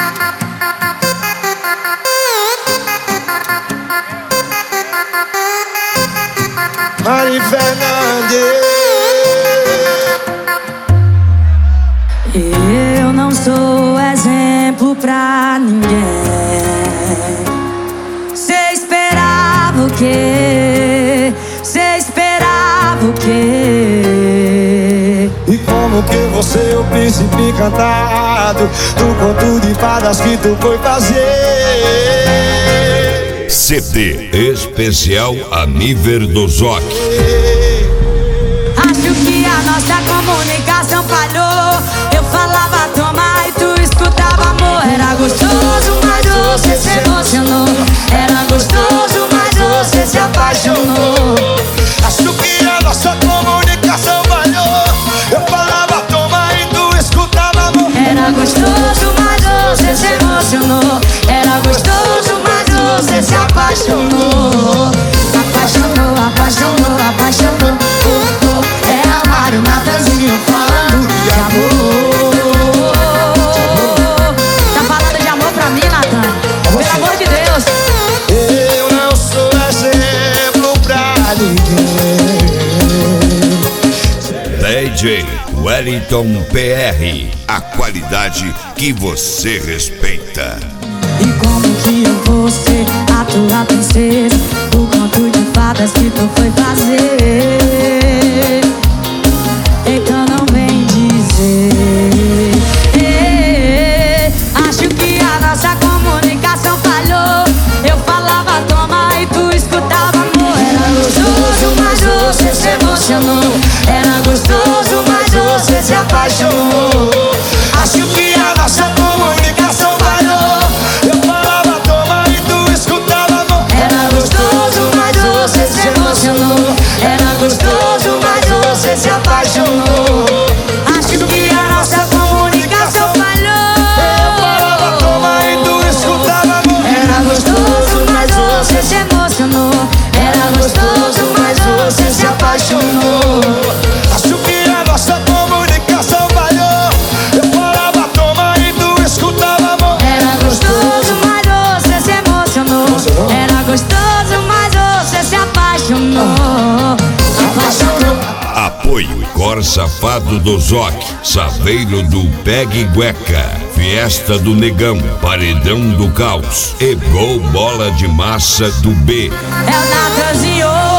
Mari Fernandes. Eu não sou exemplo pra ninguém. Cê esperava o quê? Cê esperava o quê? E como que você é o príncipe encantado do conto de fadas que tu foi fazer? CD especial Aniver do Zoc. Acho que a nossa comunicação falhou. Eu falava toma e tu escutava amor. Era gostoso, mas você se emocionou. Era gostoso, mas você se apaixonou. Acho que a nossa comunicação falhou. Eu falava toma e tu escutava amor. Era gostoso, mas você se emocionou. Era gostoso, mas você se apaixonou. Apaixonou, apaixonou, apaixonou. É amar o Natanzinho falando de amor. Tá falando de amor pra mim, Natan? Pelo amor de Deus. Eu não sou exemplo pra ninguém. DJ Wellington PR, a qualidade que você respeita. E como que eu vou ser a tua princesa? O conto de fadas que tu foi fazer. Então não vem dizer. Acho que a nossa comunicação falhou. Eu falava toma e tu escutava amor. Era gostoso, mas você se emocionou. Era gostoso, mas você se apaixonou. Acho que a nossa comunicação falhou. Eu falava toma e tu escutava amor. Era gostoso, mas você se emocionou. Era gostoso, mas você se apaixonou. Acho que a nossa comunicação falhou. Eu falava toma e tu escutava amor. Era gostoso, mas você se emocionou. Era gostoso, mas você se apaixonou. Acho que a nossa comunicação falhou. Eu falava toma e tu escutava amor. Era gostoso, mas você se emocionou. Era gostoso, mas você se apaixonou. Apaixonou. Apoio Cor Safado do Zoc, Saveiro do Pegue Gueca, Fiesta do Negão, Paredão do Caos e Gol Bola de Massa do B. É o Natanzinho.